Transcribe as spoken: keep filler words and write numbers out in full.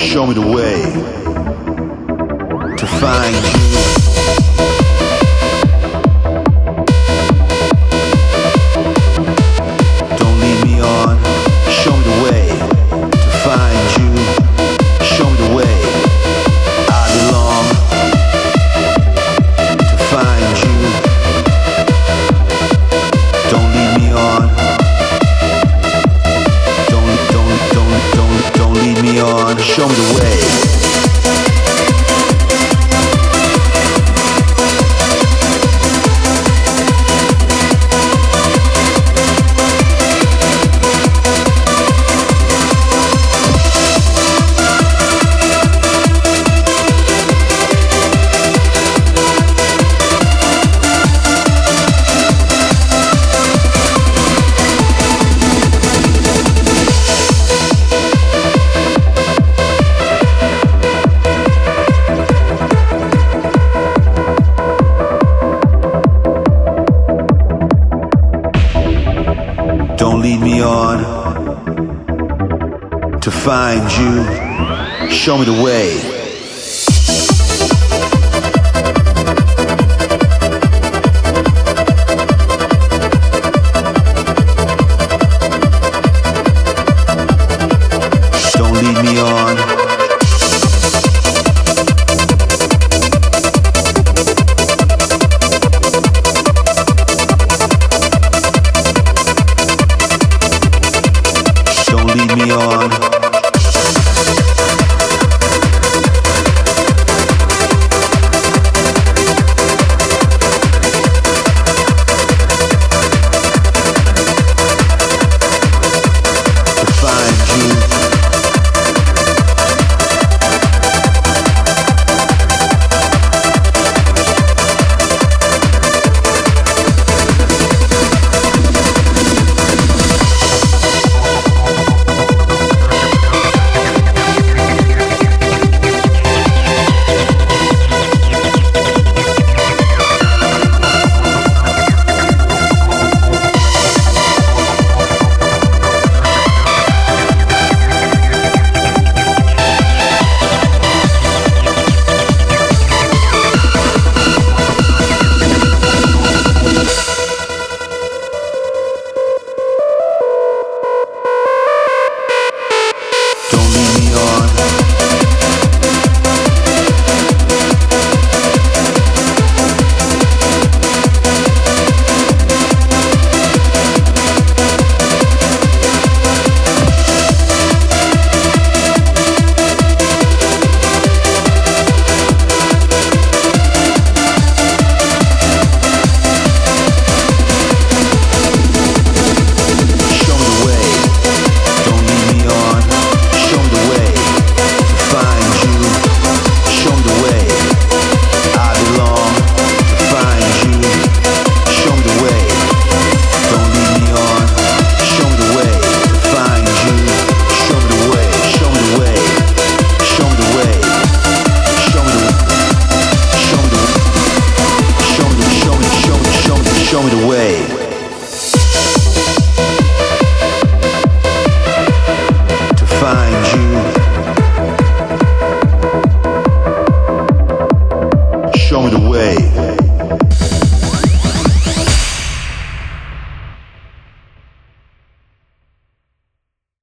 show me the way to find you. Don't lead me on, show me the way to find you. Show me the way I belong to find you. Don't lead me on. Don't, don't, don't, don't, don't lead me on. Show me the way. Don't lead me on to find you. Show me the way. Don't lead me on. Don't lead me on. To find you. Don't lead me on. Show me the way. Don't lead me on. Show me the way to find you. Show me the way I belong to find you. Show me the way. Don't lead me on. Show me the way to find you. Show me the way. Show me the way. Show me the way. Show me the. Show me the. Show me the. Show me. Show me. Show me. Show me the way. To find you.